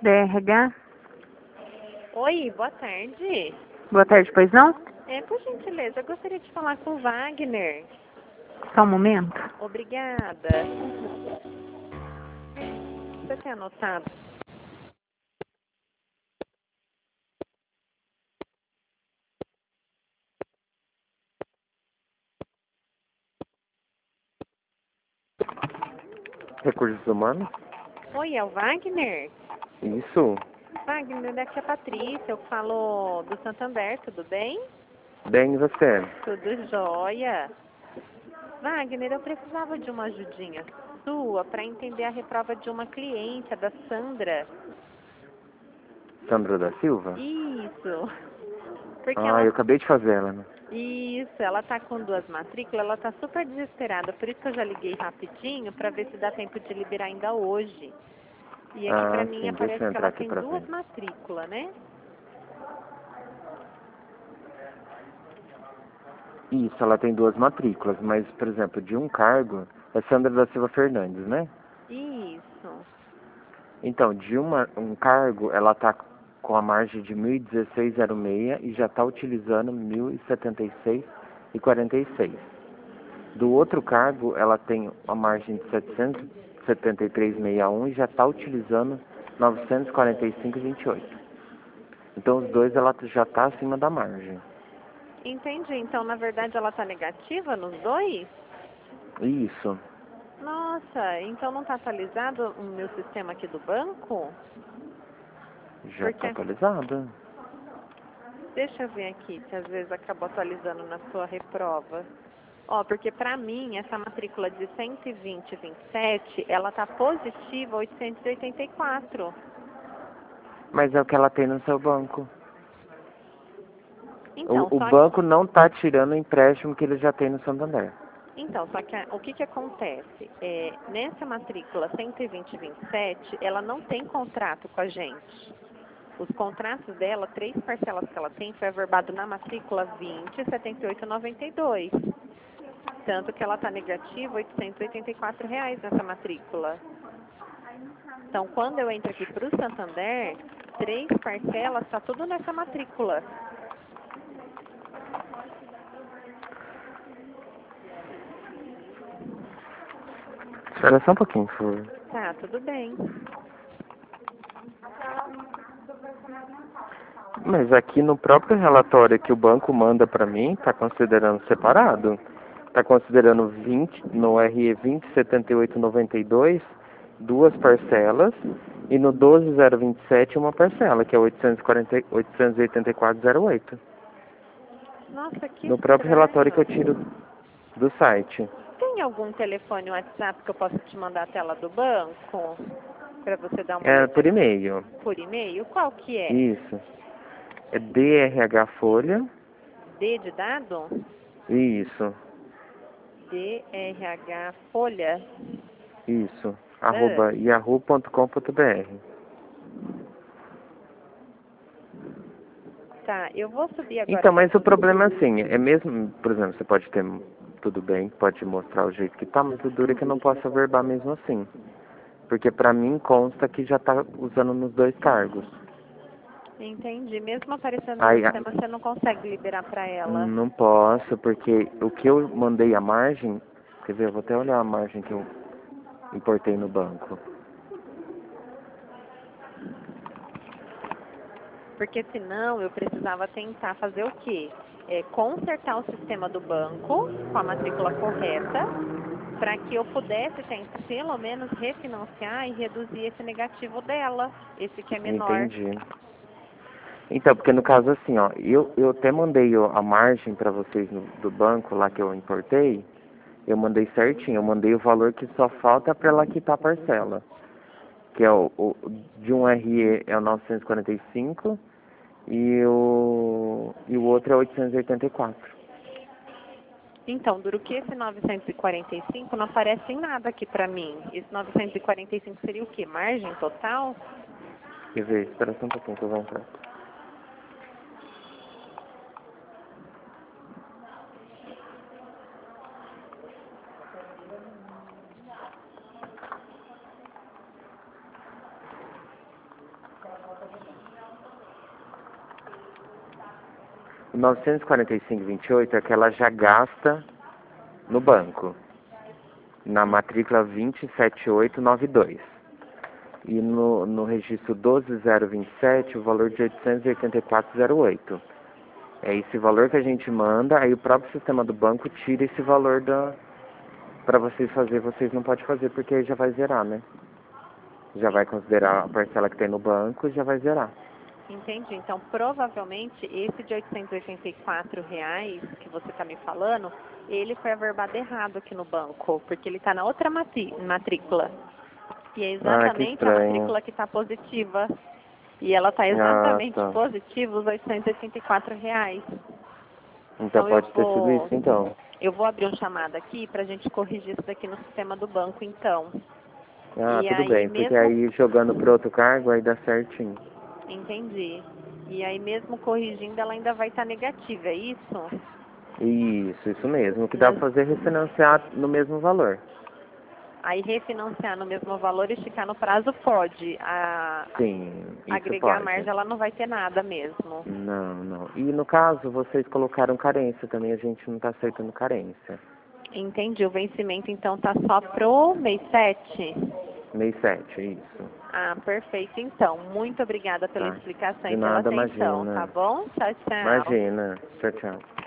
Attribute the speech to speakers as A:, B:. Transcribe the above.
A: DRH?
B: Oi, boa tarde.
A: Boa tarde, pois não?
B: Por gentileza, eu gostaria de falar com o Wagner.
A: Só um momento.
B: Obrigada. Você tem anotado?
C: Recursos humanos?
B: Oi, é o Wagner?
C: Isso.
B: Wagner, daqui é a Patrícia, eu falo do Santander, tudo bem?
C: Bem, e você?
B: Tudo jóia. Wagner, eu precisava de uma ajudinha sua para entender a reprova de uma cliente, a da Sandra.
C: Sandra da Silva?
B: Isso. Porque
C: Eu acabei de fazer ela, né?
B: Isso, ela tá com 2 matrículas, ela tá super desesperada, por isso que eu já liguei rapidinho para ver se dá tempo de liberar ainda hoje. E aqui para mim
C: Sim, deixa
B: aparece
C: eu
B: que
C: entrar
B: ela
C: aqui
B: tem
C: pra
B: 2
C: ver.
B: matrículas, né?
C: Isso, ela tem 2 matrículas, mas, por exemplo, de um cargo, é Sandra da Silva Fernandes, né?
B: Isso.
C: Então, de um cargo, ela tá com a margem de 1.016,06 e já está utilizando 1.076,46. Do outro cargo, ela tem a margem de 773,61 e já está utilizando 945,28. Então, os dois ela já está acima da margem.
B: Entendi. Então, na verdade, ela tá negativa nos dois?
C: Isso.
B: Nossa, então não tá atualizado o meu sistema aqui do banco?
C: Já está atualizada.
B: Deixa eu ver aqui, se às vezes acabou atualizando na sua reprova. Porque para mim, essa matrícula de 120,27, ela tá positiva 884.
C: Mas é o que ela tem no seu banco.
B: Então,
C: O banco não está tirando o empréstimo que ele já tem no Santander.
B: Só que o que acontece? Nessa matrícula 120,27, ela não tem contrato com a gente. Os contratos dela, 3 parcelas que ela tem, foi averbado na matrícula 20,78,92. Tanto que ela está negativa R$ 884 nessa matrícula. Então, quando eu entro aqui para o Santander, 3 parcelas, está tudo nessa matrícula.
C: Espera só um pouquinho, por favor.
B: Tá, tudo bem.
C: Mas aqui no próprio relatório que o banco manda para mim, está considerando separado. Está considerando 20, no RE 207892, 2 parcelas, e no 12027 uma parcela, que é 884,08.
B: Nossa, que
C: No próprio relatório que eu
B: estranho.
C: tiro do site.
B: Tem algum telefone WhatsApp que eu possa te mandar a tela do banco? Para você dar uma
C: É por
B: olhadinha?
C: e-mail.
B: Por e-mail? Qual que é?
C: Isso. É DRH Folha.
B: D de dado?
C: Isso.
B: DRH Folha.
C: Isso. @yahoo.com.br.
B: Tá, eu vou subir agora.
C: Então, mas o problema é assim, é mesmo, por exemplo, você pode ter, tudo bem, pode mostrar o jeito que tá, mas o duro é que eu não posso averbar mesmo assim. Porque pra mim consta que já tá usando nos 2 cargos.
B: Entendi. Mesmo aparecendo no
C: Aí,
B: sistema, você não consegue liberar para ela.
C: não posso, porque o que eu mandei a margem, quer ver, eu vou até olhar a margem que eu importei no banco.
B: Porque senão eu precisava tentar fazer o quê? Consertar o sistema do banco com a matrícula correta, para que eu pudesse tentar pelo menos refinanciar e reduzir esse negativo dela, esse que é menor.
C: Entendi. Então, porque no caso assim, ó, eu até mandei a margem para vocês do banco lá que eu importei, eu mandei certinho, eu mandei o valor que só falta para ela quitar a parcela, que é de um RE é o 945 e o outro é 884.
B: Então, duro que esse 945 não aparece em nada aqui para mim. Esse 945 seria o quê? Margem total?
C: Quer ver, espera só um pouquinho que eu vou entrar. O 945,28 é que ela já gasta no banco, na matrícula 27892. E no registro 12027, o valor de 884,08. É esse valor que a gente manda, aí o próprio sistema do banco tira esse valor para vocês fazer, vocês não podem fazer porque aí já vai zerar, né? Já vai considerar a parcela que tem no banco e já vai zerar.
B: Entendi. Então, provavelmente, esse de R$ 884 que você está me falando, ele foi averbado errado aqui no banco, porque ele está na outra matrícula. E é
C: Ah, que
B: exatamente a
C: estranho.
B: matrícula que está positiva. E ela está exatamente
C: tá.
B: positiva os R$ 884.
C: Então
B: eu
C: pode ter sido isso, então.
B: Eu vou abrir uma chamada aqui para a gente corrigir isso daqui no sistema do banco, então.
C: Ah,
B: E
C: tudo
B: aí
C: bem, porque
B: mesmo...
C: aí jogando pro outro cargo, aí dá certinho.
B: Entendi. E aí mesmo corrigindo, ela ainda vai estar negativa, é isso?
C: Isso mesmo. O que dá pra fazer é refinanciar no mesmo valor.
B: Aí refinanciar no mesmo valor e esticar no prazo pode.
C: Sim, isso
B: Agregar a
C: pode.
B: margem, ela não vai ter nada mesmo.
C: Não. E no caso, vocês colocaram carência também, a gente não tá aceitando carência.
B: Entendi. O vencimento, então, tá só pro mês 7?
C: Mês 7, isso.
B: Ah, perfeito. Então, muito obrigada pela
C: Tá.
B: explicação
C: De
B: e pela
C: nada,
B: atenção,
C: imagina.
B: tá bom? Tchau, tchau.
C: Imagina. Tchau, tchau.